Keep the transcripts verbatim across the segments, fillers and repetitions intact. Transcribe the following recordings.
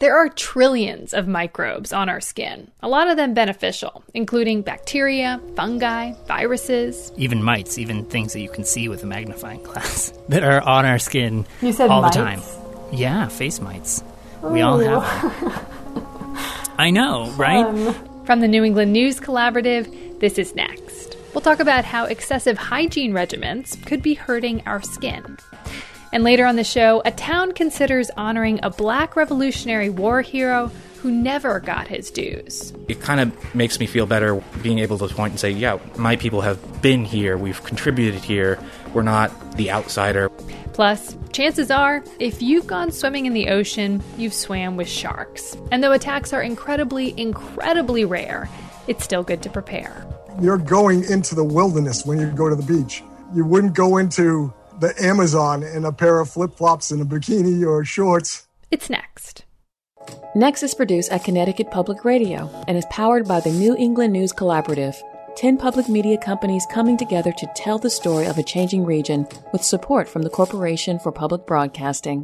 There are trillions of microbes on our skin, a lot of them beneficial, including bacteria, fungi, viruses. Even mites, even things that you can see with a magnifying glass that are on our skin you said all mites? the time. Yeah, face mites. Ooh. We all have them. I know, right? Um, From the New England News Collaborative, this is Next. We'll talk about how excessive hygiene regimens could be hurting our skin. And later on the show, a town considers honoring a Black Revolutionary War hero who never got his dues. It kind of makes me feel better being able to point and say, yeah, my people have been here, we've contributed here, we're not the outsider. Plus, chances are, if you've gone swimming in the ocean, you've swam with sharks. And though attacks are incredibly, incredibly rare, it's still good to prepare. You're going into the wilderness when you go to the beach. You wouldn't go into the Amazon in a pair of flip-flops and a bikini or shorts. It's Next. Next is produced at Connecticut Public Radio and is powered by the New England News Collaborative, ten public media companies coming together to tell the story of a changing region with support from the Corporation for Public Broadcasting.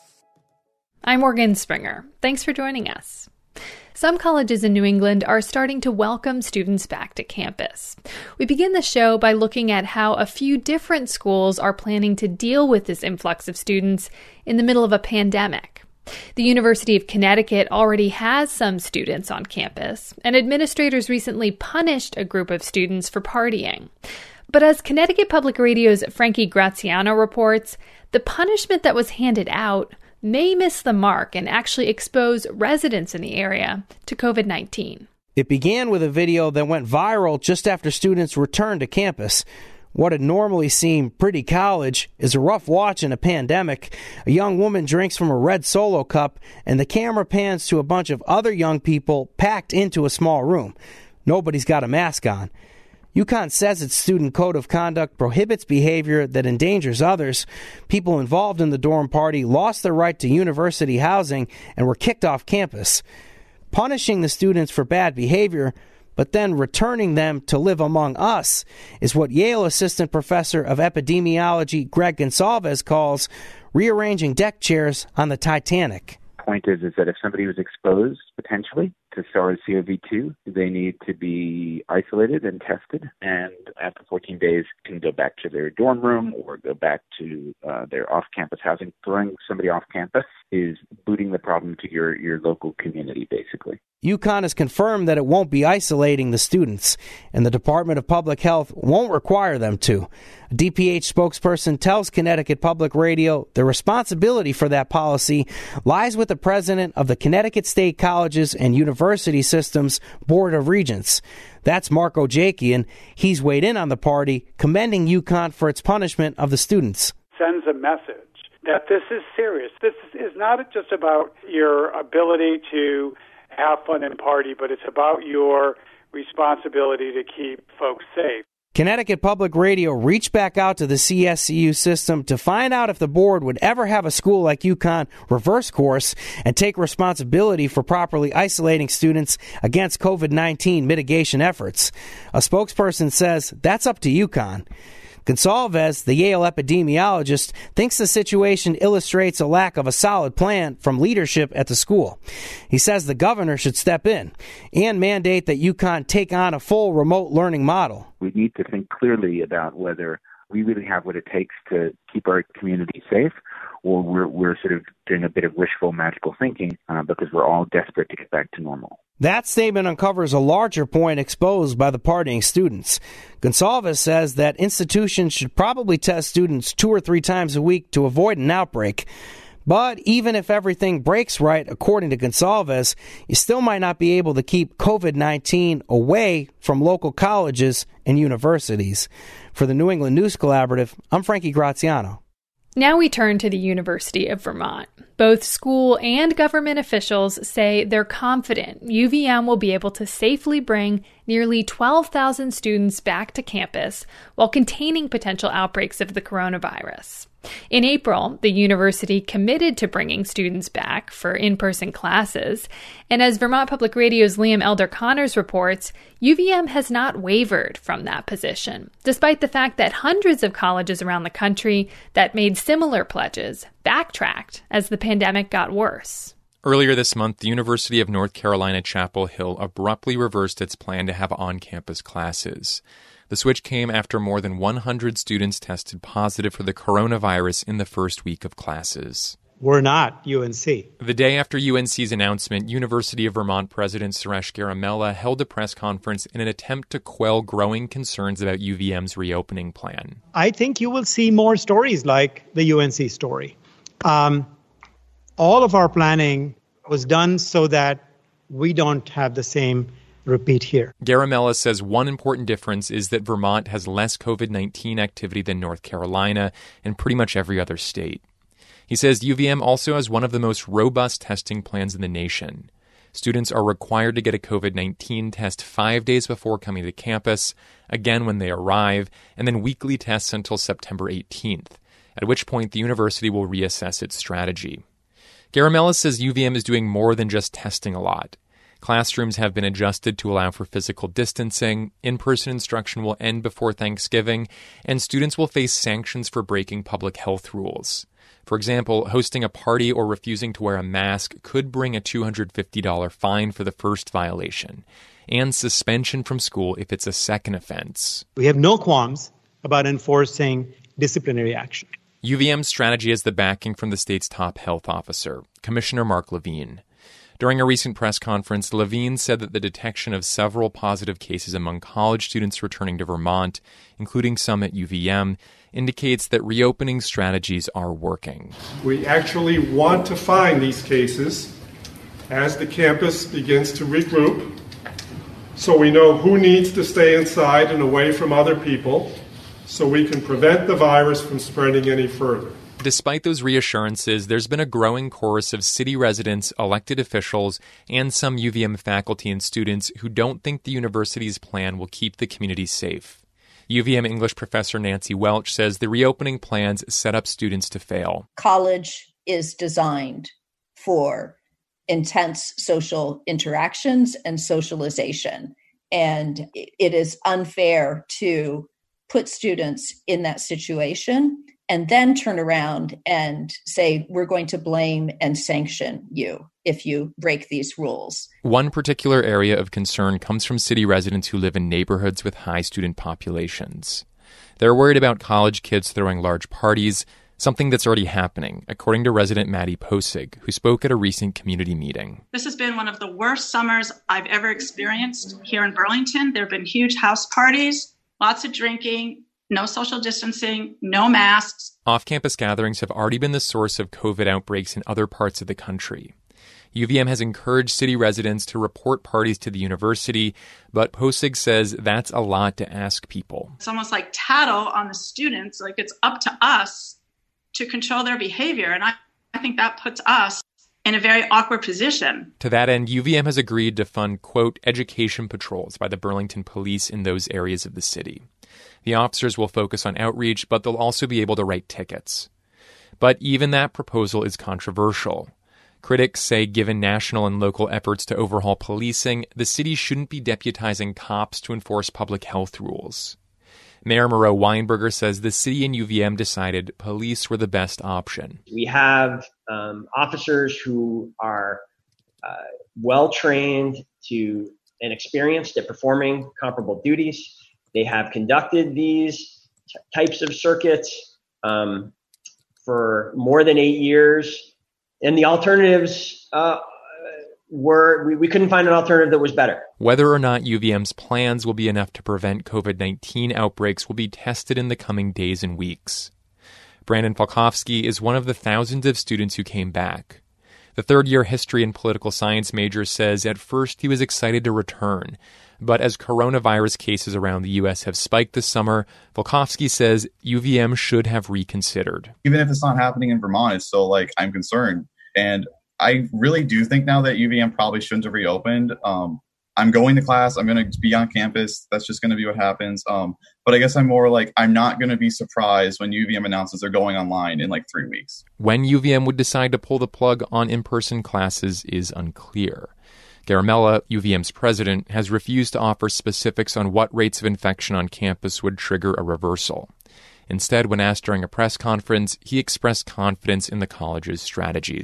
I'm Morgan Springer. Thanks for joining us. Some colleges in New England are starting to welcome students back to campus. We begin the show by looking at how a few different schools are planning to deal with this influx of students in the middle of a pandemic. The University of Connecticut already has some students on campus, and administrators recently punished a group of students for partying. But as Connecticut Public Radio's Frankie Graziano reports, the punishment that was handed out may miss the mark and actually expose residents in the area to covid nineteen. It began with a video that went viral just after students returned to campus. What had normally seemed pretty college is a rough watch in a pandemic. A young woman drinks from a red Solo cup, and the camera pans to a bunch of other young people packed into a small room. Nobody's got a mask on. UConn says its student code of conduct prohibits behavior that endangers others. People involved in the dorm party lost their right to university housing and were kicked off campus. Punishing the students for bad behavior, but then returning them to live among us, is what Yale Assistant Professor of Epidemiology Greg Gonsalves calls rearranging deck chairs on the Titanic. Point is, is that if somebody was exposed potentially to SARS C o V two, they need to be isolated and tested, and after fourteen days can go back to their dorm room or go back to uh, their off-campus housing. Throwing somebody off campus is booting the problem to your, your local community, basically. UConn has confirmed that it won't be isolating the students, and the Department of Public Health won't require them to. A D P H spokesperson tells Connecticut Public Radio the responsibility for that policy lies with the president of the Connecticut State Colleges and University Systems Board of Regents. That's Mark Ojakian. He's weighed in on the party, commending UConn for its punishment of the students. Sends a message that this is serious. This is not just about your ability to have fun and party, but it's about your responsibility to keep folks safe. Connecticut Public Radio reached back out to the C S C U system to find out if the board would ever have a school like UConn reverse course and take responsibility for properly isolating students against covid nineteen mitigation efforts. A spokesperson says that's up to UConn. Gonsalves, the Yale epidemiologist, thinks the situation illustrates a lack of a solid plan from leadership at the school. He says the governor should step in and mandate that UConn take on a full remote learning model. We need to think clearly about whether we really have what it takes to keep our community safe, or we're, we're sort of doing a bit of wishful magical thinking uh, because we're all desperate to get back to normal. That statement uncovers a larger point exposed by the partying students. Gonsalves says that institutions should probably test students two or three times a week to avoid an outbreak. But even if everything breaks right, according to Gonsalves, you still might not be able to keep covid nineteen away from local colleges and universities. For the New England News Collaborative, I'm Frankie Graziano. Now we turn to the University of Vermont. Both school and government officials say they're confident U V M will be able to safely bring nearly twelve thousand students back to campus while containing potential outbreaks of the coronavirus. In April, the university committed to bringing students back for in-person classes, and as Vermont Public Radio's Liam Elder Connors reports, U V M has not wavered from that position, despite the fact that hundreds of colleges around the country that made similar pledges backtracked as the pandemic got worse. Earlier this month, the University of North Carolina, Chapel Hill abruptly reversed its plan to have on-campus classes. The switch came after more than one hundred students tested positive for the coronavirus in the first week of classes. We're not U N C. The day after U N C's announcement, University of Vermont President Suresh Garamella held a press conference in an attempt to quell growing concerns about U V M's reopening plan. I think you will see more stories like the U N C story. Um, all of our planning was done so that we don't have the same repeat here. Garamella says one important difference is that Vermont has less covid nineteen activity than North Carolina and pretty much every other state. He says U V M also has one of the most robust testing plans in the nation. Students are required to get a covid nineteen test five days before coming to campus, again when they arrive, and then weekly tests until September eighteenth, at which point the university will reassess its strategy. Garamella says U V M is doing more than just testing a lot. Classrooms have been adjusted to allow for physical distancing, in-person instruction will end before Thanksgiving, and students will face sanctions for breaking public health rules. For example, hosting a party or refusing to wear a mask could bring a two hundred fifty dollars fine for the first violation, and suspension from school if it's a second offense. We have no qualms about enforcing disciplinary action. U V M's strategy has the backing from the state's top health officer, Commissioner Mark Levine. During a recent press conference, Levine said that the detection of several positive cases among college students returning to Vermont, including some at U V M, indicates that reopening strategies are working. We actually want to find these cases as the campus begins to regroup, so we know who needs to stay inside and away from other people, so we can prevent the virus from spreading any further. Despite those reassurances, there's been a growing chorus of city residents, elected officials, and some U V M faculty and students who don't think the university's plan will keep the community safe. U V M English professor Nancy Welch says the reopening plans set up students to fail. College is designed for intense social interactions and socialization, and it is unfair to put students in that situation and then turn around and say, we're going to blame and sanction you if you break these rules. One particular area of concern comes from city residents who live in neighborhoods with high student populations. They're worried about college kids throwing large parties, something that's already happening, according to resident Maddie Posig, who spoke at a recent community meeting. This has been one of the worst summers I've ever experienced here in Burlington. There have been huge house parties, lots of drinking, no social distancing, no masks. Off-campus gatherings have already been the source of COVID outbreaks in other parts of the country. U V M has encouraged city residents to report parties to the university, but Posig says that's a lot to ask people. It's almost like tattle on the students, like it's up to us to control their behavior, and I, I think that puts us in a very awkward position. To that end, U V M has agreed to fund, quote, education patrols by the Burlington Police in those areas of the city. The officers will focus on outreach, but they'll also be able to write tickets. But even that proposal is controversial. Critics say given national and local efforts to overhaul policing, the city shouldn't be deputizing cops to enforce public health rules. Mayor Moreau Weinberger says the city and U V M decided police were the best option. We have um, officers who are uh, well-trained to and experienced at performing comparable duties. They have conducted these t- types of circuits um, for more than eight years. And the alternatives uh, were, we, we couldn't find an alternative that was better. Whether or not U V M's plans will be enough to prevent COVID nineteen outbreaks will be tested in the coming days and weeks. Brandon Falkowski is one of the thousands of students who came back. The third-year history and political science major says at first he was excited to return, but as coronavirus cases around the U S have spiked this summer, Falkowski says U V M should have reconsidered. Even if it's not happening in Vermont, it's still like, I'm concerned. And I really do think now that U V M probably shouldn't have reopened. Um, I'm going to class. I'm going to be on campus. That's just going to be what happens. Um, but I guess I'm more like, I'm not going to be surprised when U V M announces they're going online in like three weeks. When U V M would decide to pull the plug on in-person classes is unclear. Garamella, U V M's president, has refused to offer specifics on what rates of infection on campus would trigger a reversal. Instead, when asked during a press conference, he expressed confidence in the college's strategies.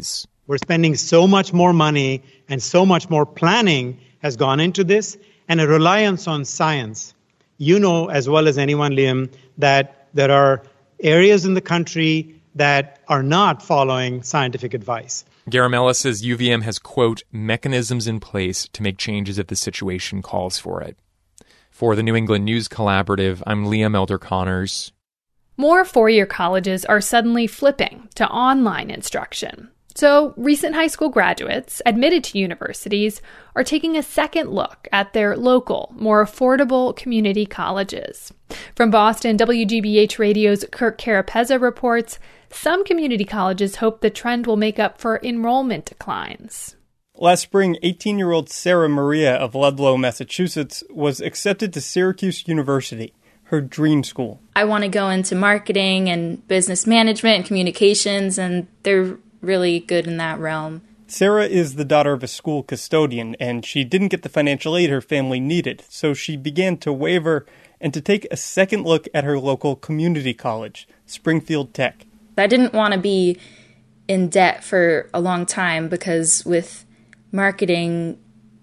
We're spending so much more money and so much more planning has gone into this, and a reliance on science. You know as well as anyone, Liam, that there are areas in the country that are not following scientific advice. Garamella says U V M has, quote, mechanisms in place to make changes if the situation calls for it. For the New England News Collaborative, I'm Liam Elder Connors. More four-year colleges are suddenly flipping to online instruction. So recent high school graduates admitted to universities are taking a second look at their local, more affordable community colleges. From Boston, W G B H Radio's Kirk Carapezza reports, some community colleges hope the trend will make up for enrollment declines. Last spring, eighteen-year-old Sarah Maria of Ludlow, Massachusetts, was accepted to Syracuse University, her dream school. I want to go into marketing and business management and communications, and they're really good in that realm. Sarah is the daughter of a school custodian, and she didn't get the financial aid her family needed, so she began to waver and to take a second look at her local community college, Springfield Tech. I didn't want to be in debt for a long time because with marketing,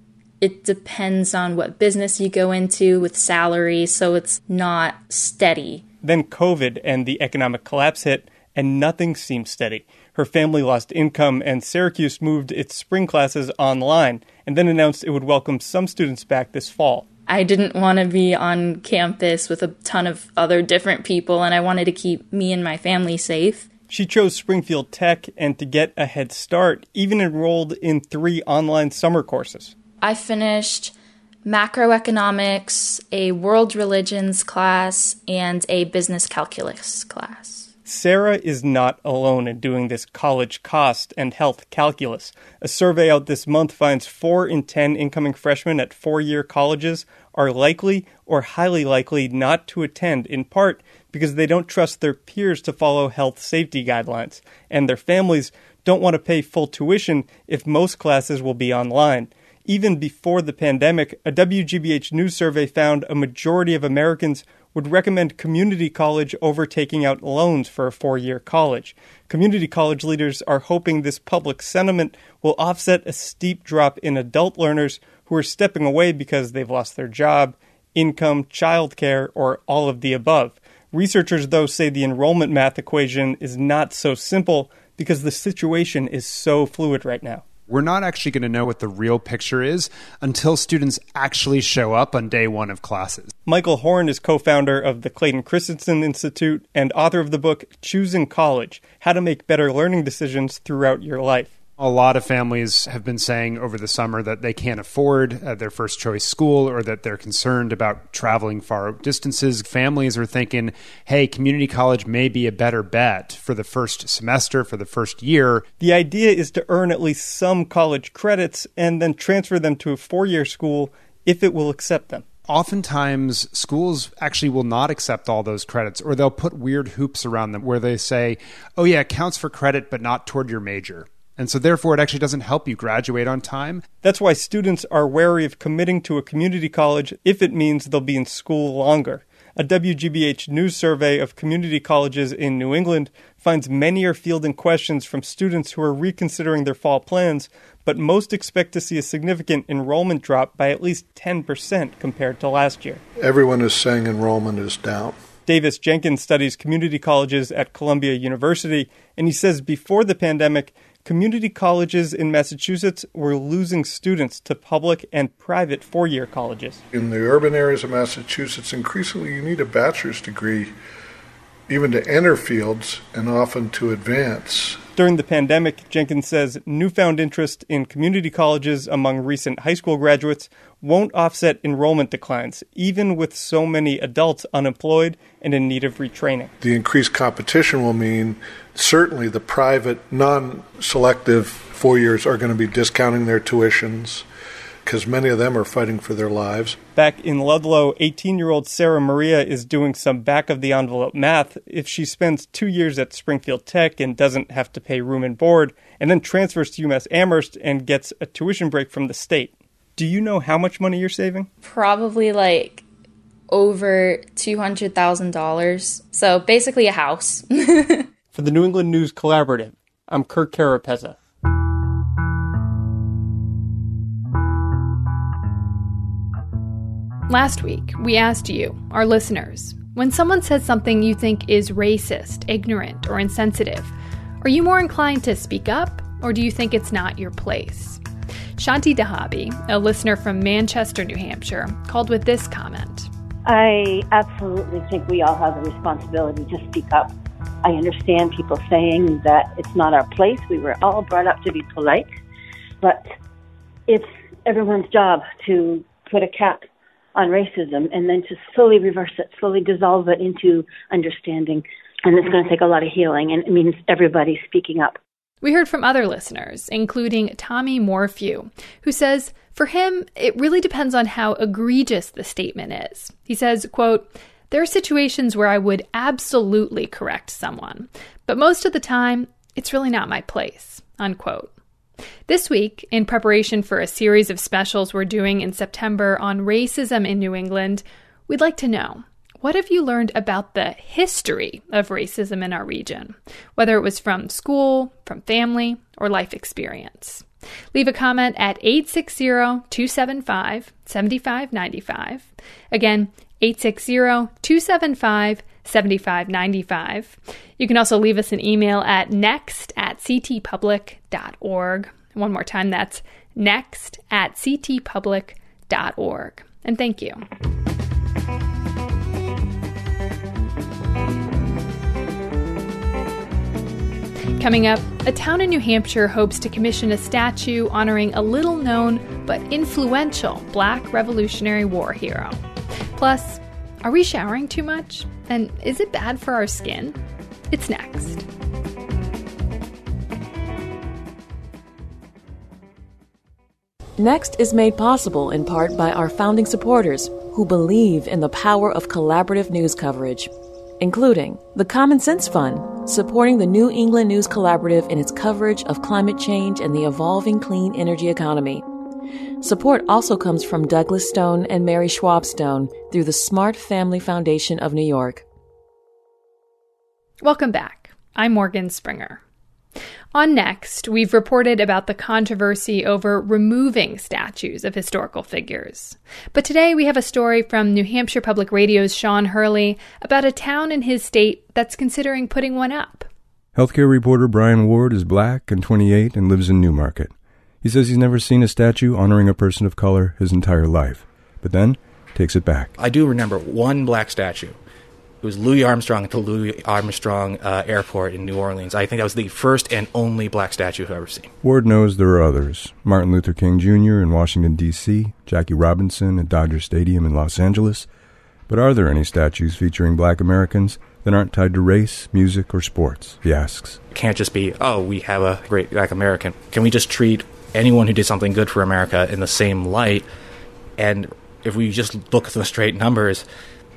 it depends on what business you go into with salary, so it's not steady. Then COVID and the economic collapse hit, and nothing seemed steady. Her family lost income, and Syracuse moved its spring classes online, and then announced it would welcome some students back this fall. I didn't want to be on campus with a ton of other different people, and I wanted to keep me and my family safe. She chose Springfield Tech, and to get a head start, even enrolled in three online summer courses. I finished macroeconomics, a world religions class, and a business calculus class. Sarah is not alone in doing this college cost and health calculus. A survey out this month finds four in ten incoming freshmen at four-year colleges are likely or highly likely not to attend, in part because they don't trust their peers to follow health safety guidelines, and their families don't want to pay full tuition if most classes will be online. Even before the pandemic, a W G B H News survey found a majority of Americans would recommend community college over taking out loans for a four-year college. Community college leaders are hoping this public sentiment will offset a steep drop in adult learners who are stepping away because they've lost their job, income, childcare, or all of the above. Researchers, though, say the enrollment math equation is not so simple because the situation is so fluid right now. We're not actually going to know what the real picture is until students actually show up on day one of classes. Michael Horn is co-founder of the Clayton Christensen Institute and author of the book Choosing College: How to Make Better Learning Decisions Throughout Your Life. A lot of families have been saying over the summer that they can't afford uh, their first choice school, or that they're concerned about traveling far distances. Families are thinking, hey, community college may be a better bet for the first semester, for the first year. The idea is to earn at least some college credits and then transfer them to a four-year school if it will accept them. Oftentimes, schools actually will not accept all those credits, or they'll put weird hoops around them where they say, oh yeah, it counts for credit, but not toward your major. And so therefore, it actually doesn't help you graduate on time. That's why students are wary of committing to a community college if it means they'll be in school longer. A W G B H News survey of community colleges in New England finds many are fielding questions from students who are reconsidering their fall plans, but most expect to see a significant enrollment drop by at least ten percent compared to last year. Everyone is saying enrollment is down. Davis Jenkins studies community colleges at Columbia University, and he says before the pandemic, community colleges in Massachusetts were losing students to public and private four-year colleges. In the urban areas of Massachusetts, increasingly you need a bachelor's degree even to enter fields and often to advance. During the pandemic, Jenkins says newfound interest in community colleges among recent high school graduates won't offset enrollment declines, even with so many adults unemployed and in need of retraining. The increased competition will mean certainly the private, non-selective four-years are going to be discounting their tuitions because many of them are fighting for their lives. Back in Ludlow, eighteen-year-old Sarah Maria is doing some back-of-the-envelope math. If she spends two years at Springfield Tech and doesn't have to pay room and board, and then transfers to UMass Amherst and gets a tuition break from the state, do you know how much money you're saving? Probably like over two hundred thousand dollars. So basically a house. For the New England News Collaborative, I'm Kirk Carapezza. Last week, we asked you, our listeners, when someone says something you think is racist, ignorant, or insensitive, are you more inclined to speak up, or do you think it's not your place? Shanti Dahabi, a listener from Manchester, New Hampshire, called with this comment. I absolutely think we all have the responsibility to speak up. I understand people saying that it's not our place. We were all brought up to be polite, but it's everyone's job to put a cap on racism and then to slowly reverse it, slowly dissolve it into understanding. And it's going to take a lot of healing, and it means everybody speaking up. We heard from other listeners, including Tommy Morphew, who says, for him, it really depends on how egregious the statement is. He says, quote, there are situations where I would absolutely correct someone, but most of the time, it's really not my place, unquote. This week, in preparation for a series of specials we're doing in September on racism in New England, we'd like to know, what have you learned about the history of racism in our region, whether it was from school, from family, or life experience? Leave a comment at eight six zero, two seven five, seven five nine five. Again, eight six zero, two seven five, seven five nine five. You can also leave us an email at next at c t public dot org. One more time, that's next at c t public dot org. And thank you. Coming up, a town in New Hampshire hopes to commission a statue honoring a little-known but influential Black Revolutionary War hero. Plus, are we showering too much? And is it bad for our skin? It's next. Next is made possible in part by our founding supporters who believe in the power of collaborative news coverage, including the Common Sense Fund, supporting the New England News Collaborative in its coverage of climate change and the evolving clean energy economy. Support also comes from Douglas Stone and Mary Schwab Stone through the Smart Family Foundation of New York. Welcome back. I'm Morgan Springer. On Next, we've reported about the controversy over removing statues of historical figures. But today we have a story from New Hampshire Public Radio's Sean Hurley about a town in his state that's considering putting one up. Healthcare reporter Brian Ward is black and twenty-eight and lives in Newmarket. He says he's never seen a statue honoring a person of color his entire life, but then takes it back. I do remember one black statue. It was Louis Armstrong at the Louis Armstrong uh, Airport in New Orleans. I think that was the first and only black statue I've ever seen. Ward knows there are others. Martin Luther King Junior in Washington, D C, Jackie Robinson at Dodger Stadium in Los Angeles. But are there any statues featuring black Americans that aren't tied to race, music, or sports, he asks. It can't just be, oh, we have a great black American. Can we just treat anyone who did something good for America in the same light? And if we just look at the straight numbers,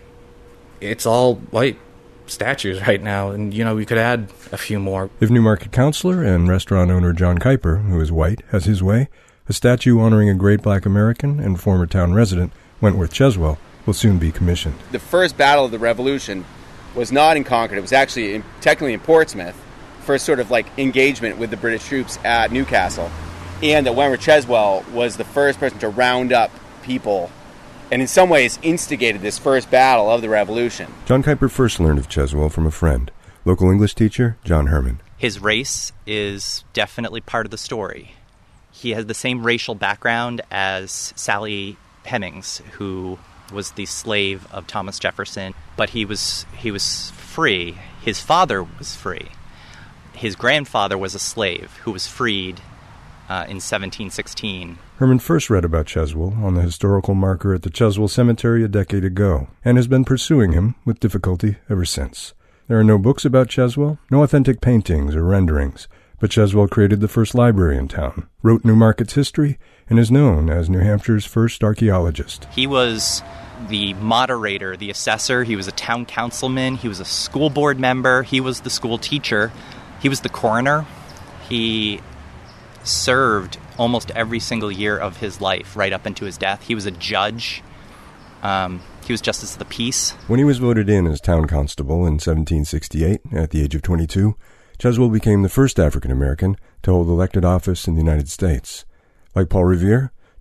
it's all white statues right now, and, you know, we could add a few more. If Newmarket councilor and restaurant owner John Kuiper, who is white, has his way, a statue honoring a great black American and former town resident, Wentworth Cheswell, will soon be commissioned. The first battle of the Revolution was not in Concord. It was actually in, technically in Portsmouth, first sort of like engagement with the British troops at Newcastle. And that Wentworth Cheswell was the first person to round up people and in some ways instigated this first battle of the Revolution. John Kuiper first learned of Cheswell from a friend, local English teacher John Herman. His race is definitely part of the story. He has the same racial background as Sally Hemings, who was the slave of Thomas Jefferson, but he was he was free. His father was free. His grandfather was a slave who was freed uh, in seventeen sixteen. Herman first read about Cheswell on the historical marker at the Cheswell Cemetery a decade ago, and has been pursuing him with difficulty ever since. There are no books about Cheswell, no authentic paintings or renderings, but Cheswell created the first library in town, wrote Newmarket's history, and is known as New Hampshire's first archaeologist. He was the moderator, the assessor, he was a town councilman, he was a school board member, he was the school teacher, he was the coroner. He served almost every single year of his life right up into his death. He was a judge. Um, he was justice of the peace. When he was voted in as town constable in seventeen sixty-eight, at the age of twenty-two, Cheswell became the first African-American to hold elected office in the United States. Like Paul Revere,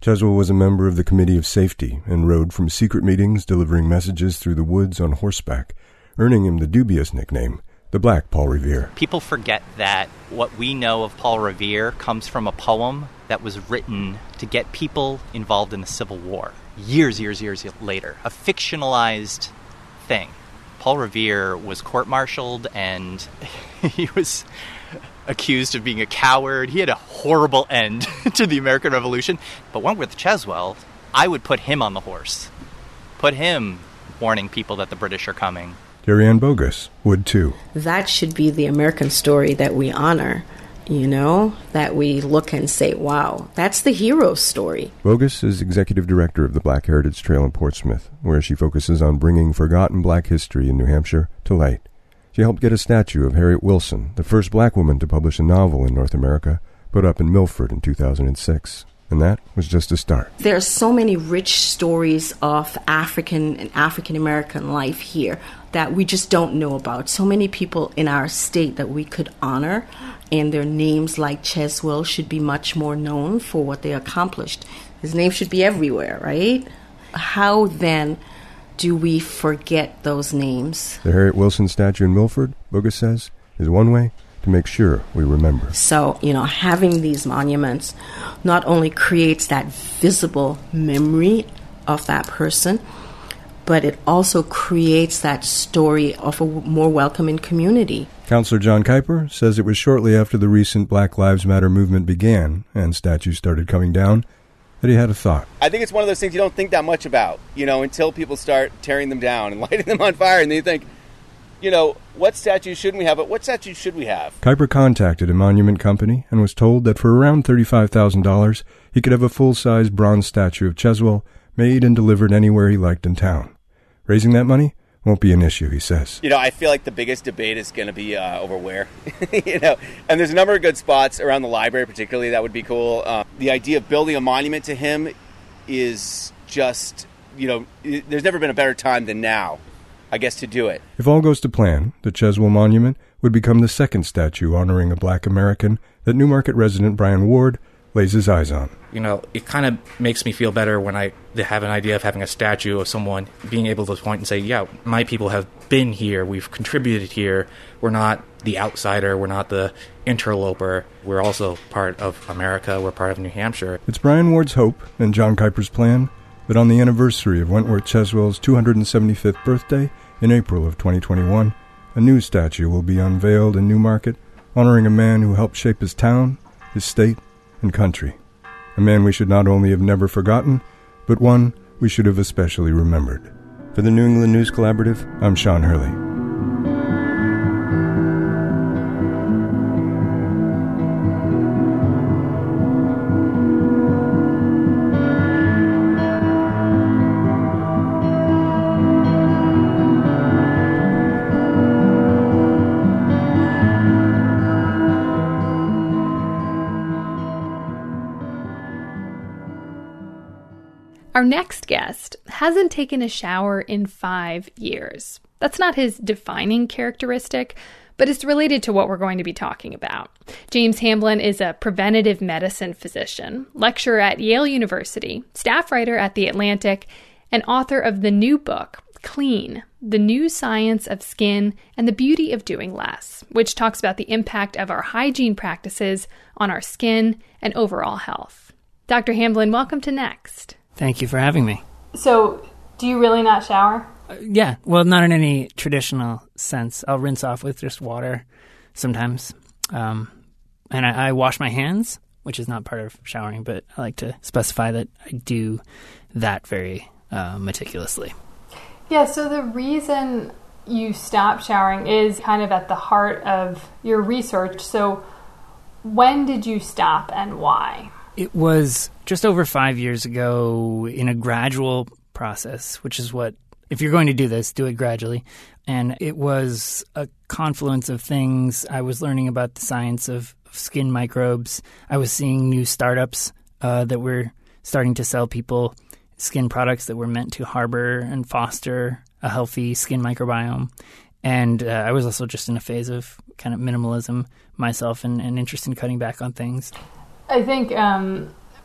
Cheswell was a member of the Committee of Safety and rode from secret meetings delivering messages through the woods on horseback, earning him the dubious nickname, the Black Paul Revere. People forget that what we know of Paul Revere comes from a poem that was written to get people involved in the Civil War years, years, years later. A fictionalized thing. Paul Revere was court-martialed and he was accused of being a coward. He had a horrible end to the American Revolution. But Wentworth Cheswell, I would put him on the horse. Put him warning people that the British are coming. Terry Ann Bogus would too. That should be the American story that we honor, you know, that we look and say, wow, that's the hero's story. Bogus is executive director of the Black Heritage Trail in Portsmouth, where she focuses on bringing forgotten black history in New Hampshire to light. She helped get a statue of Harriet Wilson, the first black woman to publish a novel in North America, put up in Milford in two thousand six. And that was just a start. There are so many rich stories of African and African-American life here that we just don't know about. So many people in our state that we could honor, and their names like Cheswell should be much more known for what they accomplished. His name should be everywhere, right? How then do we forget those names? The Harriet Wilson statue in Milford, Bogus says, is one way to make sure we remember. So, you know, having these monuments not only creates that visible memory of that person, but it also creates that story of a more welcoming community. Councillor John Kuiper says it was shortly after the recent Black Lives Matter movement began and statues started coming down that he had a thought. I think it's one of those things you don't think that much about, you know, until people start tearing them down and lighting them on fire, and then you think, you know, what statues shouldn't we have, but what statues should we have? Kuiper contacted a monument company and was told that for around thirty-five thousand dollars, he could have a full-size bronze statue of Cheswell made and delivered anywhere he liked in town. Raising that money won't be an issue, he says. You know, I feel like the biggest debate is going to be uh, over where, you know, and there's a number of good spots around the library, particularly, that would be cool. Uh, the idea of building a monument to him is just, you know, there's never been a better time than now, I guess, to do it. If all goes to plan, the Cheswell Monument would become the second statue honoring a black American that Newmarket resident Brian Ward lays his eyes on. You know, it kind of makes me feel better when I have an idea of having a statue of someone being able to point and say, yeah, my people have been here, we've contributed here, we're not the outsider, we're not the interloper, we're also part of America, we're part of New Hampshire. It's Brian Ward's hope and John Kuiper's plan that on the anniversary of Wentworth Cheswell's two hundred seventy-fifth birthday in April of twenty twenty-one, a new statue will be unveiled in Newmarket, honoring a man who helped shape his town, his state, and country. A man we should not only have never forgotten, but one we should have especially remembered. For the New England News Collaborative, I'm Sean Hurley. Our next guest hasn't taken a shower in five years. That's not his defining characteristic, but it's related to what we're going to be talking about. James Hamblin is a preventative medicine physician, lecturer at Yale University, staff writer at The Atlantic, and author of the new book, Clean, The New Science of Skin and the Beauty of Doing Less, which talks about the impact of our hygiene practices on our skin and overall health. Doctor Hamblin, welcome to Next. Thank you for having me. So, do you really not shower? Uh, yeah, well, not in any traditional sense. I'll rinse off with just water sometimes. Um, and I, I wash my hands, which is not part of showering, but I like to specify that I do that very uh, meticulously. Yeah, so the reason you stopped showering is kind of at the heart of your research. So, when did you stop and why? It was just over five years ago in a gradual process, which is what, if you're going to do this, do it gradually. And it was a confluence of things. I was learning about the science of, of skin microbes. I was seeing new startups uh, that were starting to sell people skin products that were meant to harbor and foster a healthy skin microbiome. And uh, I was also just in a phase of kind of minimalism myself and, and interest in cutting back on things. I think um,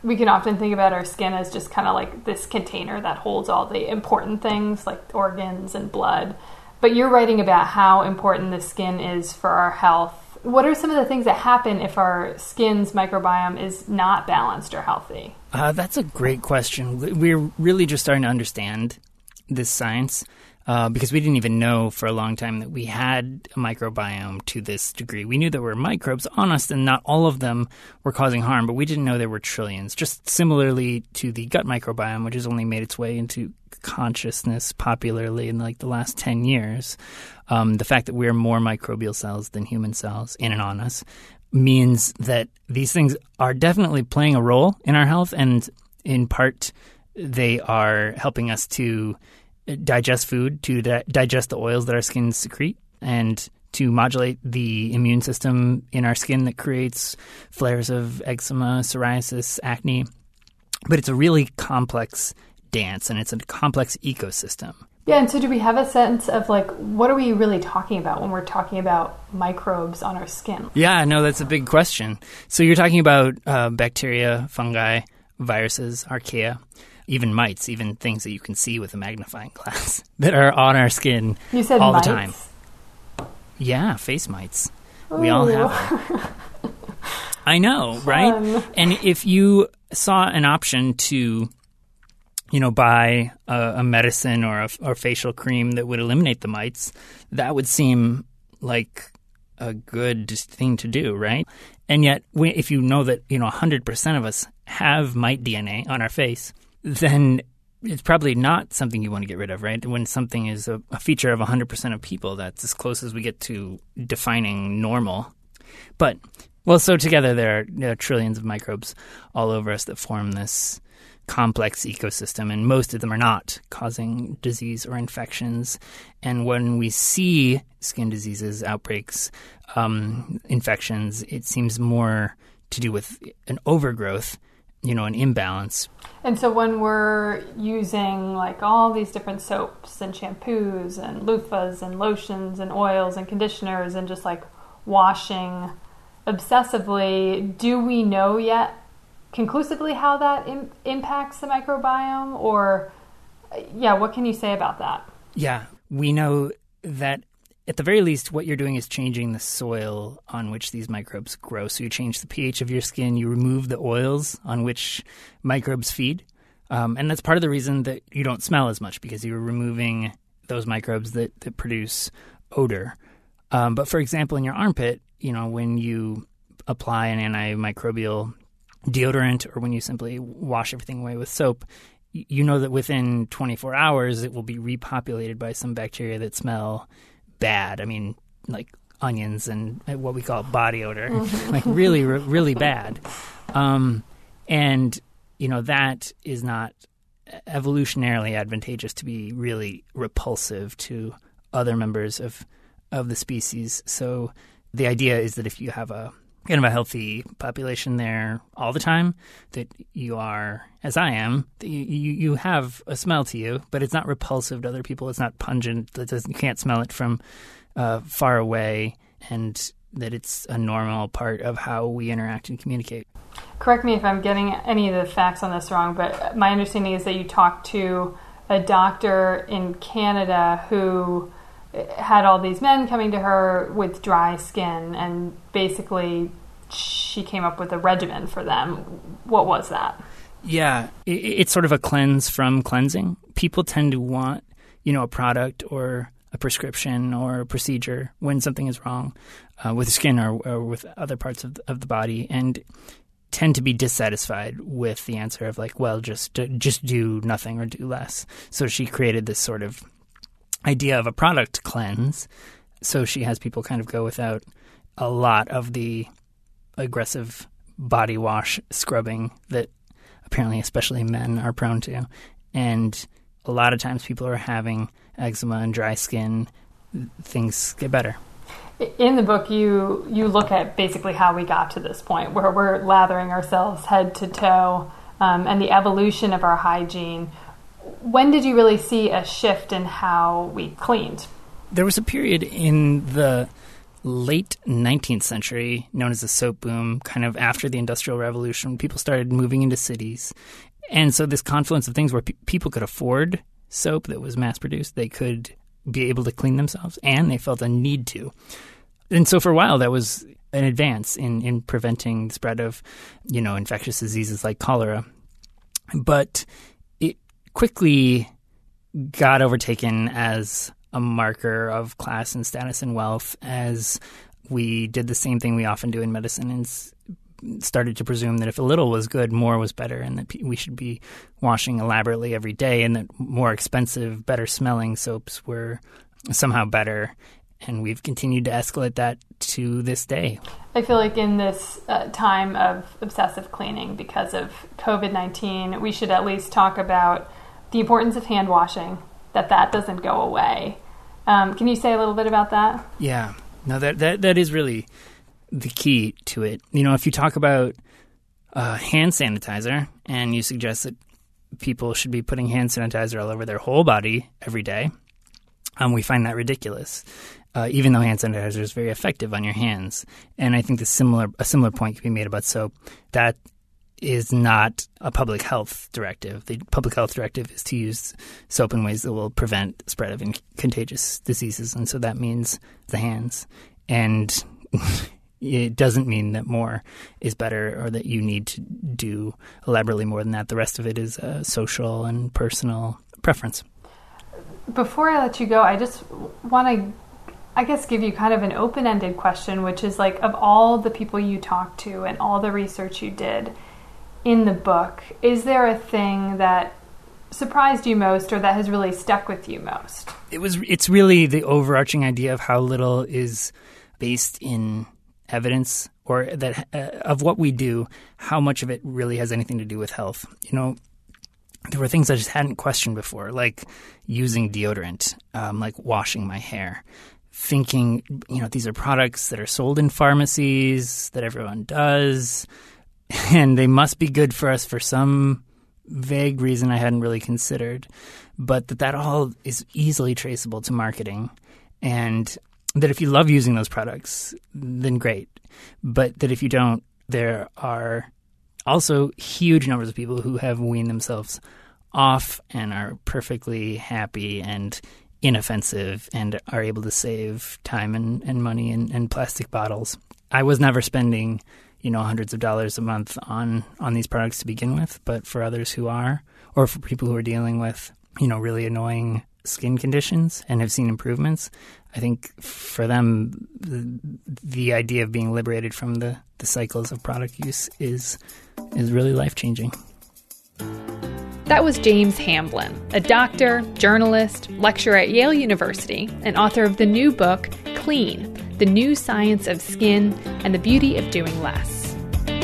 we can often think about our skin as just kind of like this container that holds all the important things like organs and blood. But you're writing about how important the skin is for our health. What are some of the things that happen if our skin's microbiome is not balanced or healthy? Uh, that's a great question. We're really just starting to understand this science uh, because we didn't even know for a long time that we had a microbiome to this degree. We knew there were microbes on us and not all of them were causing harm, but we didn't know there were trillions. Just similarly to the gut microbiome, which has only made its way into consciousness popularly in like the last ten years. Um, the fact that we're more microbial cells than human cells in and on us means that these things are definitely playing a role in our health, and in part they are helping us to digest food, to di- digest the oils that our skin secrete, and to modulate the immune system in our skin that creates flares of eczema, psoriasis, acne. But it's a really complex dance, and it's a complex ecosystem. Yeah, and so do we have a sense of like, what are we really talking about when we're talking about microbes on our skin? Yeah, no, that's a big question. So you're talking about uh, bacteria, fungi, viruses, archaea, even mites, even things that you can see with a magnifying glass that are on our skin you said all mites? the time. Yeah, face mites. Ooh. We all have them. I know, right? Fun. And if you saw an option to, you know, buy a, a medicine or a or facial cream that would eliminate the mites, that would seem like a good thing to do, right? And yet, we, if you know that, you know, one hundred percent of us have mite D N A on our face, then it's probably not something you want to get rid of, right? When something is a, a feature of one hundred percent of people, that's as close as we get to defining normal. But, well, so together there are, there are trillions of microbes all over us that form this complex ecosystem, and most of them are not causing disease or infections. And when we see skin diseases, outbreaks, um, infections, it seems more to do with an overgrowth, you know, an imbalance. And so when we're using like all these different soaps and shampoos and loofahs and lotions and oils and conditioners and just like washing obsessively, do we know yet conclusively how that im- impacts the microbiome? Or, yeah, what can you say about that? Yeah, we know that at the very least what you're doing is changing the soil on which these microbes grow. So you change the pH of your skin, you remove the oils on which microbes feed. Um, and that's part of the reason that you don't smell as much, because you're removing those microbes that, that produce odor. Um, but for example, in your armpit, you know, when you apply an antimicrobial deodorant or when you simply wash everything away with soap, you know that within twenty-four hours it will be repopulated by some bacteria that smell bad. I mean, like onions and what we call body odor, mm-hmm. like really, really bad. Um, and, you know, that is not evolutionarily advantageous to be really repulsive to other members of, of the species. So the idea is that if you have a kind of a healthy population there all the time, that you are, as I am, that you, you, you have a smell to you, but it's not repulsive to other people. It's not pungent. That doesn't, you can't smell it from uh, far away, and that it's a normal part of how we interact and communicate. Correct me if I'm getting any of the facts on this wrong, but my understanding is that you talked to a doctor in Canada who had all these men coming to her with dry skin, and basically she came up with a regimen for them. What was that? Yeah, it, it's sort of a cleanse from cleansing. People tend to want, you know, a product or a prescription or a procedure when something is wrong uh, with skin or, or with other parts of the, of the body, and tend to be dissatisfied with the answer of like, well, just just do nothing or do less. So she created this sort of idea of a product cleanse. So she has people kind of go without a lot of the aggressive body wash scrubbing that apparently especially men are prone to. And a lot of times people are having eczema and dry skin. Things get better. In the book, you you look at basically how we got to this point where we're lathering ourselves head to toe, um, and the evolution of our hygiene. When did you really see a shift in how we cleaned? There was a period in the late nineteenth century, known as the soap boom, kind of after the Industrial Revolution, people started moving into cities. And so this confluence of things where pe- people could afford soap that was mass-produced, they could be able to clean themselves, and they felt a need to. And so for a while, that was an advance in, in preventing the spread of, you know, infectious diseases like cholera. But it quickly got overtaken as a marker of class and status and wealth, as we did the same thing we often do in medicine and s- started to presume that if a little was good, more was better, and that we should be washing elaborately every day, and that more expensive, better-smelling soaps were somehow better. And we've continued to escalate that to this day. I feel like in this uh, time of obsessive cleaning because of covid nineteen, we should at least talk about the importance of hand washing, that that doesn't go away. Um, can you say a little bit about that? Yeah. No, that, that, that is really the key to it. You know, if you talk about uh, hand sanitizer and you suggest that people should be putting hand sanitizer all over their whole body every day, um, we find that ridiculous. Uh, even though hand sanitizer is very effective on your hands. And I think the similar a similar point can be made about soap. That is not a public health directive. The public health directive is to use soap in ways that will prevent spread of in- contagious diseases. And so that means the hands. And it doesn't mean that more is better or that you need to do elaborately more than that. The rest of it is uh, social and personal preference. Before I let you go, I just want to I guess give you kind of an open-ended question, which is like, of all the people you talked to and all the research you did in the book, is there a thing that surprised you most or that has really stuck with you most? It was. It's really the overarching idea of how little is based in evidence, or that uh, of what we do, how much of it really has anything to do with health. You know, there were things I just hadn't questioned before, like using deodorant, um, like washing my hair. Thinking, you know, these are products that are sold in pharmacies, that everyone does, and they must be good for us for some vague reason I hadn't really considered, but that that all is easily traceable to marketing, and that if you love using those products, then great, but that if you don't, there are also huge numbers of people who have weaned themselves off and are perfectly happy and inoffensive and are able to save time and, and money in, in plastic bottles. I was never spending, you know, hundreds of dollars a month on, on these products to begin with, but for others who are, or for people who are dealing with, you know, really annoying skin conditions and have seen improvements, I think for them, the, the idea of being liberated from the, the cycles of product use is is really life-changing. That was James Hamblin, a doctor, journalist, lecturer at Yale University, and author of the new book, Clean, The New Science of Skin and the Beauty of Doing Less.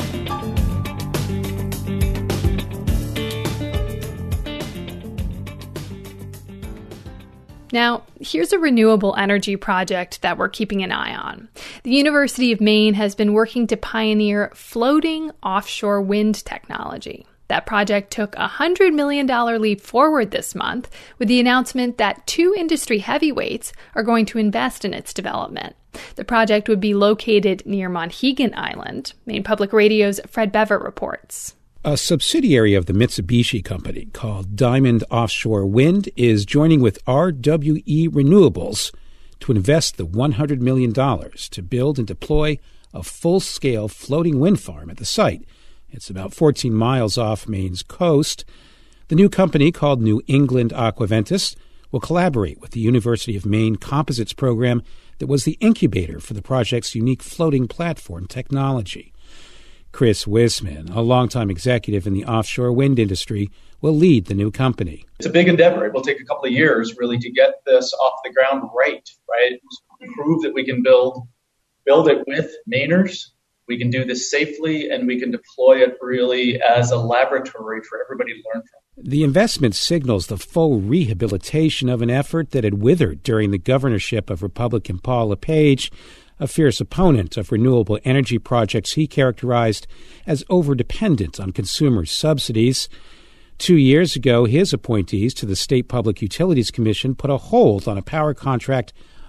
Now, here's a renewable energy project that we're keeping an eye on. The University of Maine has been working to pioneer floating offshore wind technology. That project took a one hundred million dollars leap forward this month with the announcement that two industry heavyweights are going to invest in its development. The project would be located near Monhegan Island. Maine Public Radio's Fred Bevirt reports. A subsidiary of the Mitsubishi Company called Diamond Offshore Wind is joining with R W E Renewables to invest the one hundred million dollars to build and deploy a full-scale floating wind farm at the site. It's about fourteen miles off Maine's coast. The new company, called New England Aquaventus, will collaborate with the University of Maine Composites program that was the incubator for the project's unique floating platform technology. Chris Wisman, a longtime executive in the offshore wind industry, will lead the new company. It's a big endeavor. It will take a couple of years really to get this off the ground right, right? Prove that we can build build it with Mainers. We can do this safely, and we can deploy it really as a laboratory for everybody to learn from. The investment signals the full rehabilitation of an effort that had withered during the governorship of Republican Paul LePage, a fierce opponent of renewable energy projects he characterized as overdependent on consumer subsidies. Two years ago, his appointees to the State Public Utilities Commission put a hold on a power contract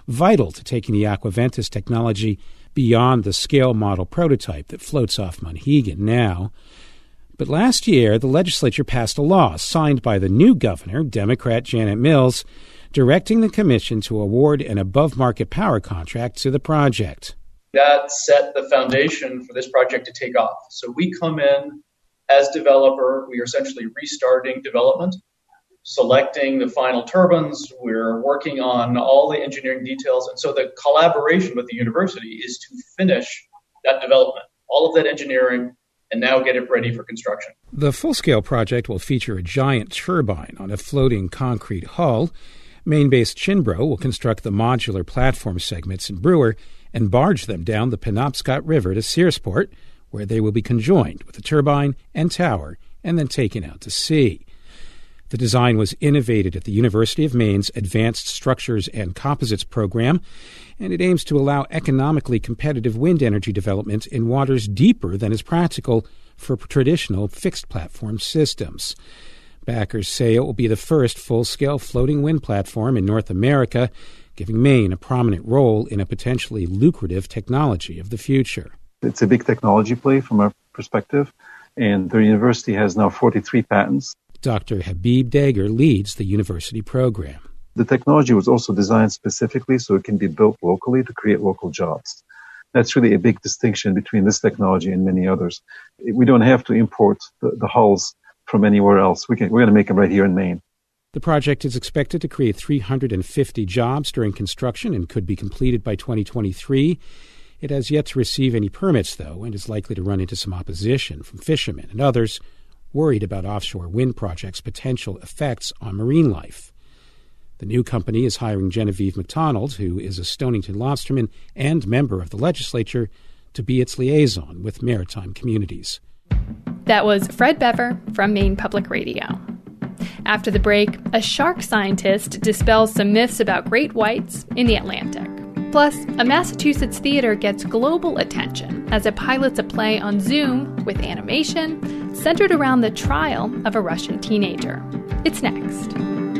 vital to taking the Aquaventus technology beyond the scale model prototype that floats off Monhegan now. But last year, the legislature passed a law signed by the new governor, Democrat Janet Mills, directing the commission to award an above-market power contract to the project. That set the foundation for this project to take off. So we come in as developer, we are essentially restarting development, selecting the final turbines, we're working on all the engineering details. And so the collaboration with the university is to finish that development, all of that engineering, and now get it ready for construction. The full-scale project will feature a giant turbine on a floating concrete hull. Maine-based Chinbro will construct the modular platform segments in Brewer and barge them down the Penobscot River to Searsport, where they will be conjoined with the turbine and tower and then taken out to sea. The design was innovated at the University of Maine's Advanced Structures and Composites program, and it aims to allow economically competitive wind energy development in waters deeper than is practical for traditional fixed-platform systems. Backers say it will be the first full-scale floating wind platform in North America, giving Maine a prominent role in a potentially lucrative technology of the future. It's a big technology play from our perspective, and the university has now forty-three patents. Doctor Habib Dagher leads the university program. The technology was also designed specifically so it can be built locally to create local jobs. That's really a big distinction between this technology and many others. We don't have to import the, the hulls from anywhere else. We can, we're going to make them right here in Maine. The project is expected to create three hundred fifty jobs during construction and could be completed by twenty twenty-three. It has yet to receive any permits, though, and is likely to run into some opposition from fishermen and others worried about offshore wind projects' potential effects on marine life. The new company is hiring Genevieve McDonald, who is a Stonington lobsterman and member of the legislature, to be its liaison with maritime communities. That was Fred Bever from Maine Public Radio. After the break, a shark scientist dispels some myths about great whites in the Atlantic. Plus, a Massachusetts theater gets global attention as it pilots a play on Zoom with animation centered around the trial of a Russian teenager. It's next.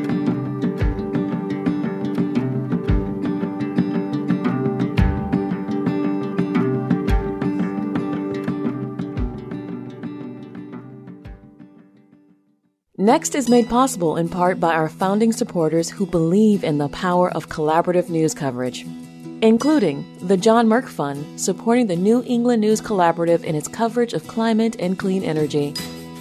Next is made possible in part by our founding supporters who believe in the power of collaborative news coverage, including the John Merck Fund, supporting the New England News Collaborative in its coverage of climate and clean energy.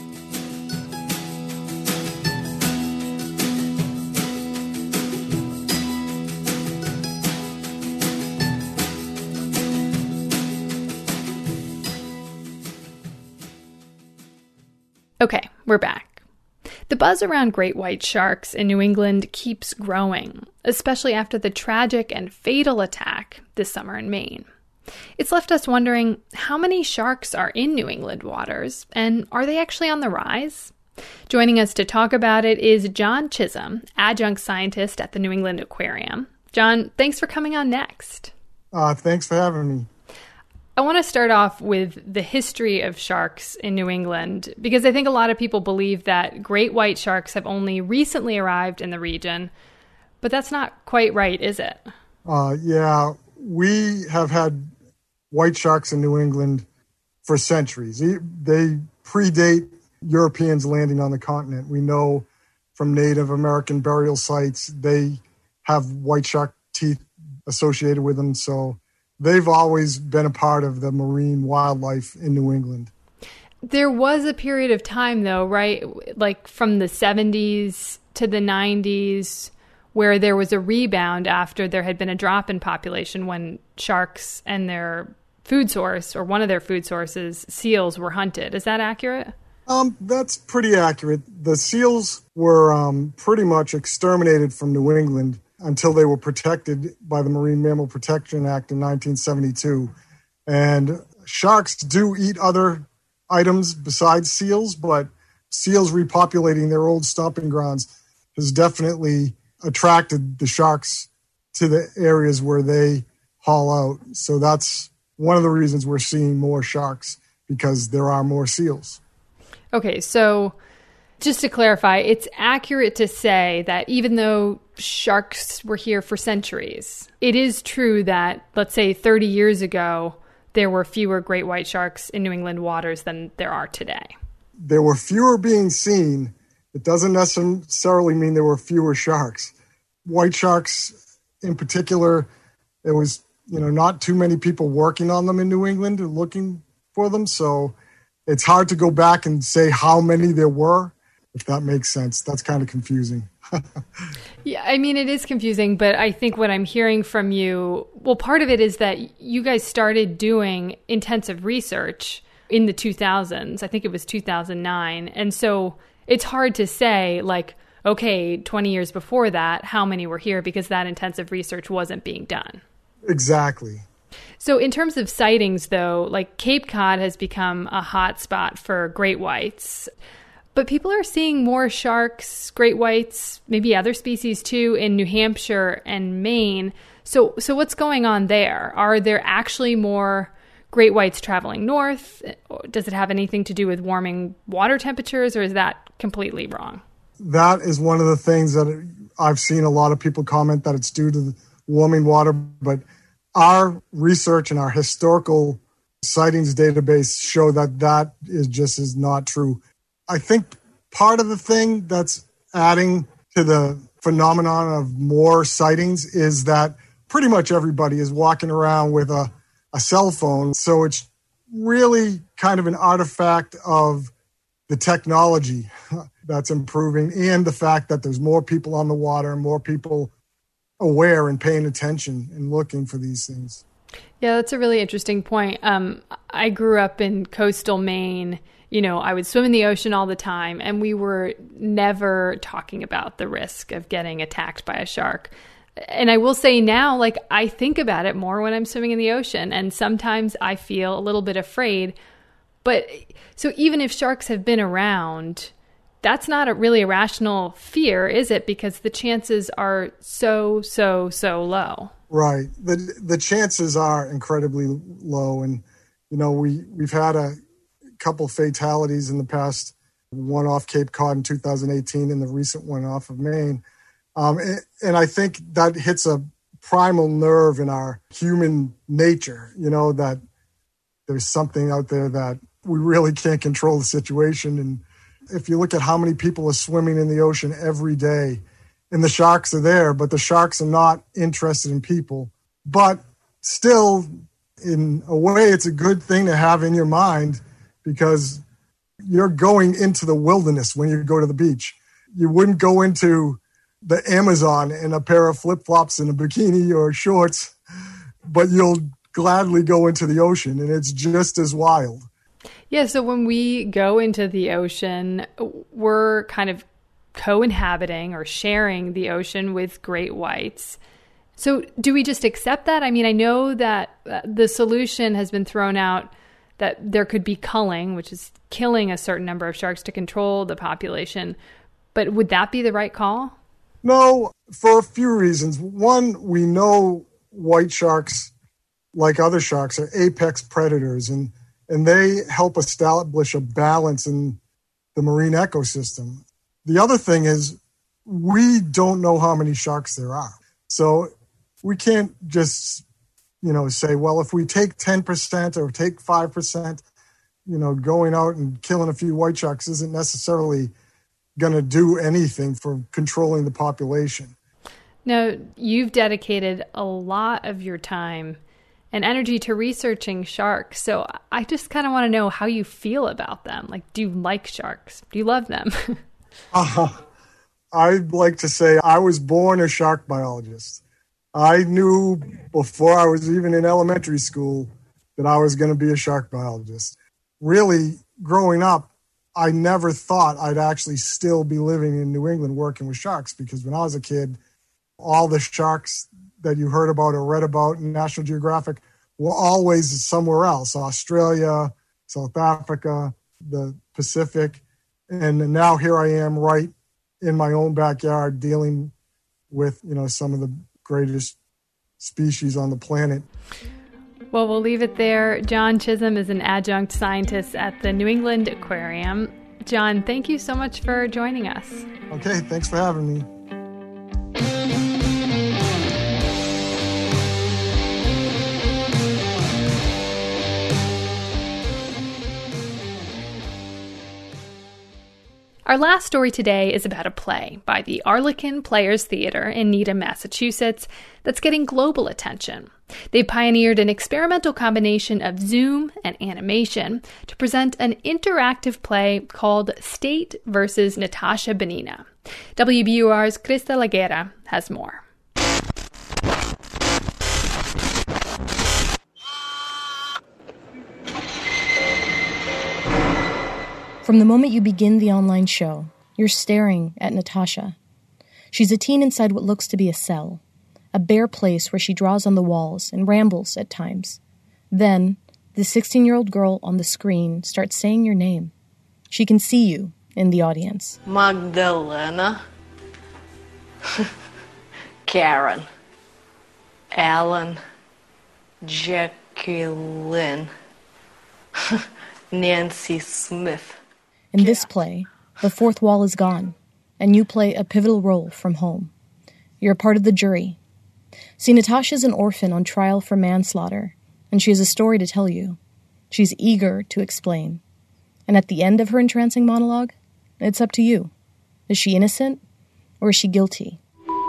Okay, we're back. The buzz around great white sharks in New England keeps growing, especially after the tragic and fatal attack this summer in Maine. It's left us wondering how many sharks are in New England waters, and are they actually on the rise? Joining us to talk about it is John Chisholm, adjunct scientist at the New England Aquarium. John, thanks for coming on next. Uh, thanks for having me. I want to start off with the history of sharks in New England, because I think a lot of people believe that great white sharks have only recently arrived in the region, but that's not quite right, is it? Uh, yeah, we have had white sharks in New England for centuries. They predate Europeans landing on the continent. We know from Native American burial sites, they have white shark teeth associated with them, so they've always been a part of the marine wildlife in New England. There was a period of time, though, right, like from the seventies to the nineties, where there was a rebound after there had been a drop in population when sharks and their food source, or one of their food sources, seals, were hunted. Is that accurate? Um, that's pretty accurate. The seals were um, pretty much exterminated from New England until they were protected by the Marine Mammal Protection Act in nineteen seventy-two. And sharks do eat other items besides seals, but seals repopulating their old stomping grounds has definitely attracted the sharks to the areas where they haul out. So that's one of the reasons we're seeing more sharks, because there are more seals. Okay, so just to clarify, it's accurate to say that even though sharks were here for centuries. It is true that, let's say, thirty years ago, there were fewer great white sharks in New England waters than there are today. There were fewer being seen. It doesn't necessarily mean there were fewer sharks. White sharks in particular, there was, you know, not too many people working on them in New England looking for them. So it's hard to go back and say how many there were, if that makes sense. That's kind of confusing. Yeah, I mean, it is confusing, but I think what I'm hearing from you, well, part of it is that you guys started doing intensive research in the two thousands. I think it was two thousand nine. And so it's hard to say, like, okay, twenty years before that, how many were here, because that intensive research wasn't being done. Exactly. So in terms of sightings, though, like Cape Cod has become a hot spot for great whites. But people are seeing more sharks, great whites, maybe other species too, in New Hampshire and Maine. So so what's going on there? Are there actually more great whites traveling north? Does it have anything to do with warming water temperatures, or is that completely wrong? That is one of the things that I've seen a lot of people comment that it's due to the warming water. But our research and our historical sightings database show that that is just is not true. I think part of the thing that's adding to the phenomenon of more sightings is that pretty much everybody is walking around with a, a cell phone. So it's really kind of an artifact of the technology that's improving and the fact that there's more people on the water and more people aware and paying attention and looking for these things. Yeah, that's a really interesting point. Um, I grew up in coastal Maine. You know, I would swim in the ocean all the time, and we were never talking about the risk of getting attacked by a shark. And I will say now, like, I think about it more when I'm swimming in the ocean, and sometimes I feel a little bit afraid. But so even if sharks have been around, that's not a really a rational fear, is it? Because the chances are so, so, so low. Right. The the chances are incredibly low. And, you know, we, we've had a couple fatalities in the past, one off Cape Cod in two thousand eighteen and the recent one off of Maine. Um, and, and I think that hits a primal nerve in our human nature, you know, that there's something out there that we really can't control the situation. And if you look at how many people are swimming in the ocean every day, and the sharks are there, but the sharks are not interested in people. But still, in a way, it's a good thing to have in your mind, because you're going into the wilderness when you go to the beach. You wouldn't go into the Amazon in a pair of flip-flops and a bikini or shorts, but you'll gladly go into the ocean, and it's just as wild. Yeah, so when we go into the ocean, we're kind of co-inhabiting or sharing the ocean with great whites. So do we just accept that? I mean, I know that the solution has been thrown out that there could be culling, which is killing a certain number of sharks to control the population. But would that be the right call? No, for a few reasons. One, we know white sharks, like other sharks, are apex predators, and, and they help establish a balance in the marine ecosystem. The other thing is we don't know how many sharks there are. So we can't just, you know, say, well, if we take ten percent or take five percent, you know, going out and killing a few white sharks isn't necessarily going to do anything for controlling the population. Now, you've dedicated a lot of your time and energy to researching sharks. So I just kind of want to know how you feel about them. Like, do you like sharks? Do you love them? uh, I'd like to say I was born a shark biologist. I knew before I was even in elementary school that I was going to be a shark biologist. Really, growing up, I never thought I'd actually still be living in New England working with sharks, because when I was a kid, all the sharks that you heard about or read about in National Geographic were always somewhere else, Australia, South Africa, the Pacific. And now here I am right in my own backyard dealing with, you know, some of the greatest species on the planet. Well, we'll leave it there. John Chisholm is an adjunct scientist at the New England Aquarium. John, thank you so much for joining us. Okay, thanks for having me. Our last story today is about a play by the Arlequin Players Theatre in Needham, Massachusetts, that's getting global attention. They pioneered an experimental combination of Zoom and animation to present an interactive play called State versus Natasha Benina. W B U R's Krista Laguera has more. From the moment you begin the online show, you're staring at Natasha. She's a teen inside what looks to be a cell, a bare place where she draws on the walls and rambles at times. Then, the sixteen-year-old girl on the screen starts saying your name. She can see you in the audience. Magdalena, Karen, Alan, Jacqueline, Nancy Smith. In this play, the fourth wall is gone, and you play a pivotal role from home. You're a part of the jury. See, Natasha's an orphan on trial for manslaughter, and she has a story to tell you. She's eager to explain. And at the end of her entrancing monologue, it's up to you. Is she innocent, or is she guilty?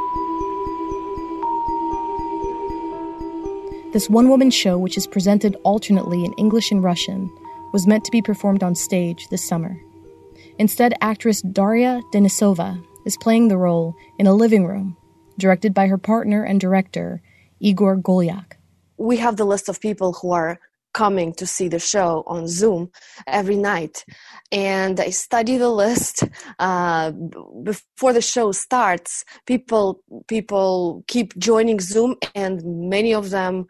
This one-woman show, which is presented alternately in English and Russian, was meant to be performed on stage this summer. Instead, actress Daria Denisova is playing the role in a living room, directed by her partner and director, Igor Golyak. We have the list of people who are coming to see the show on Zoom every night. And I study the list. Uh, before the show starts, people people keep joining Zoom, and many of them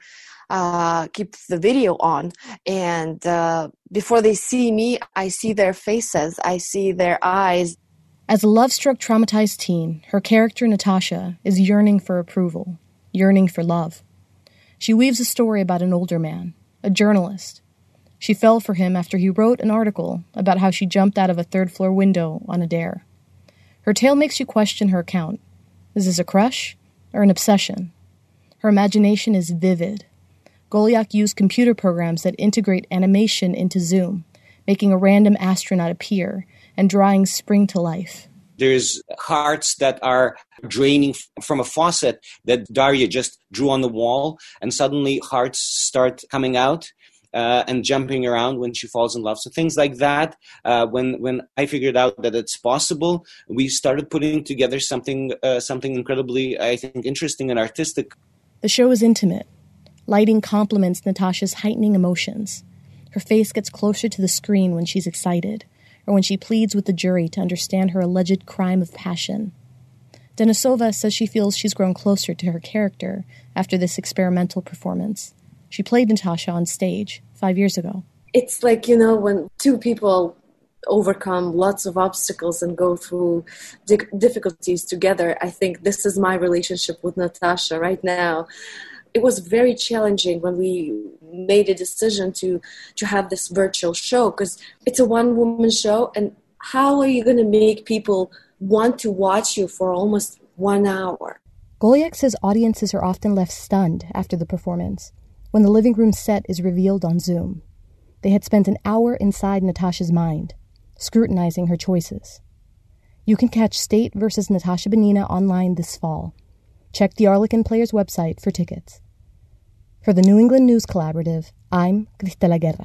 uh, keep the video on. And uh, before they see me, I see their faces. I see their eyes. As a love-struck, traumatized teen, her character, Natasha, is yearning for approval, yearning for love. She weaves a story about an older man, a journalist. She fell for him after he wrote an article about how she jumped out of a third-floor window on a dare. Her tale makes you question her account. Is this a crush or an obsession? Her imagination is vivid. Golyak used computer programs that integrate animation into Zoom, making a random astronaut appear and drawing spring to life. There's hearts that are draining from a faucet that Daria just drew on the wall, and suddenly hearts start coming out uh, and jumping around when she falls in love. So things like that. Uh, when when I figured out that it's possible, we started putting together something uh, something incredibly, I think, interesting and artistic. The show is intimate. Lighting complements Natasha's heightening emotions. Her face gets closer to the screen when she's excited, or when she pleads with the jury to understand her alleged crime of passion. Denisova says she feels she's grown closer to her character after this experimental performance. She played Natasha on stage five years ago. It's like, you know, when two people overcome lots of obstacles and go through di- difficulties together. I think this is my relationship with Natasha right now. It was very challenging when we made a decision to, to have this virtual show, because it's a one-woman show, and how are you going to make people want to watch you for almost one hour? Golyak says audiences are often left stunned after the performance, when the living room set is revealed on Zoom. They had spent an hour inside Natasha's mind, scrutinizing her choices. You can catch State versus Natasha Benina online this fall. Check the Arlequin Players website for tickets. For the New England News Collaborative, I'm Krista Laguera.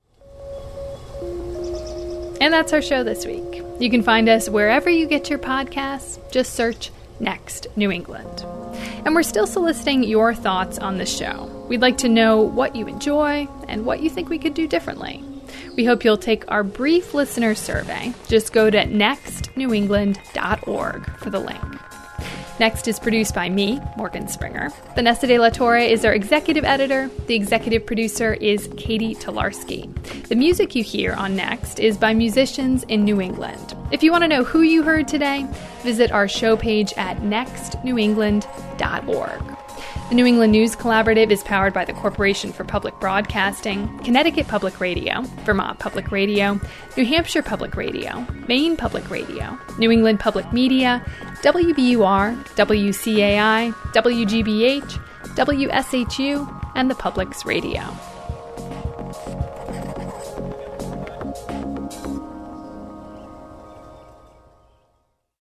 And that's our show this week. You can find us wherever you get your podcasts. Just search Next New England. And we're still soliciting your thoughts on the show. We'd like to know what you enjoy and what you think we could do differently. We hope you'll take our brief listener survey. Just go to next new england dot org for the link. Next is produced by me, Morgan Springer. Vanessa De La Torre is our executive editor. The executive producer is Katie Tolarski. The music you hear on Next is by musicians in New England. If you want to know who you heard today, visit our show page at next new england dot org. The New England News Collaborative is powered by the Corporation for Public Broadcasting, Connecticut Public Radio, Vermont Public Radio, New Hampshire Public Radio, Maine Public Radio, New England Public Media, W B U R, W C A I, W G B H, W S H U, and the Public's Radio.